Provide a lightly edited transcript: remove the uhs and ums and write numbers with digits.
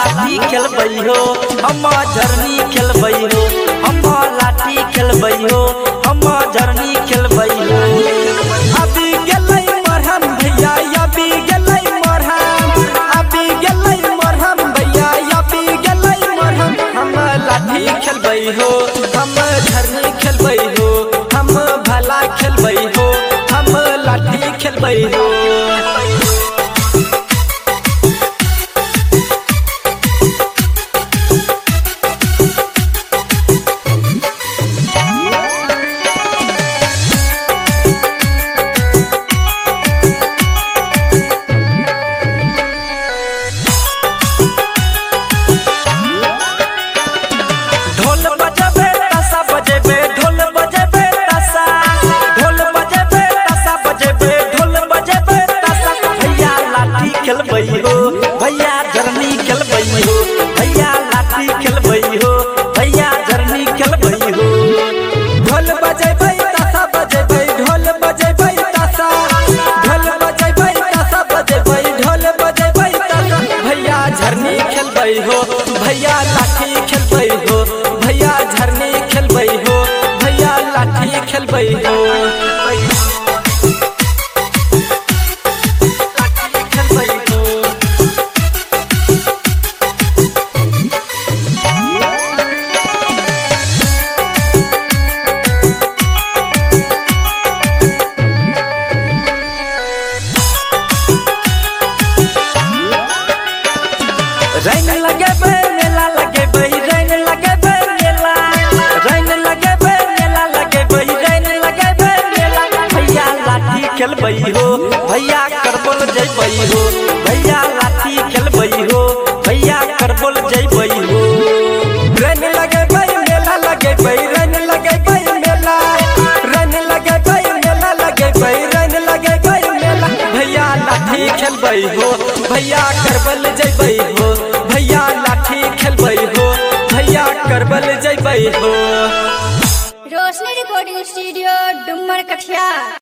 लाठी खेलबई हो, हम झरनी खेलबई हो, हम लाठी खेलबई हो, हम झरनी खेलबई हो। अभी गेलै मरहम भैया अभी गेलै मरहम, अभी गेलै मरहम भैया अभी गेलै मरहम। हम लाठी खेलबई हो, हम झरनी खेलबई हो, हम भला खेलबई हो, हम लाठी खेलबई हो। खेलबई हो भैया झरनी खेलबई हो, भैया लाठी खेलबई हो, भैया झरनी खेलबई हो। ढोल बजेबै ताशा बजेबै, ढोल बजेबै ताशा, ढोल बजेबै ताशा बजेबै, ढोल बजेबै ताशा। भैया झरनी खेलबई हो, भैया लाठी खेलबई हो, भैया झरनी खेलबई हो, भैया लाठी खेलबई हो। रंग लगेबै मेला लगेबै, रंग लगेबै मेला, रंग लगेबै मेला लगेबै, रंग लगेबै मेला। भैया लाठी खेलबई हो, भैया करबोल जइबई हो, भैया लाठी खेलबई हो, भैया करबोल जइबई हो। रंग लगेबै मेला लगेबै, रंग लगेबै मेला, रंग लगेबै मेला लगेबै, रंग लगेबै मेला। भैया लाठी खेलबई हो, भैया करबल जइबई हो, भैया लाठी खेलबई हो, भैया करबल जइबई हो। रोशनी रिकॉर्डिंग स्टूडियो डुमर कठिया।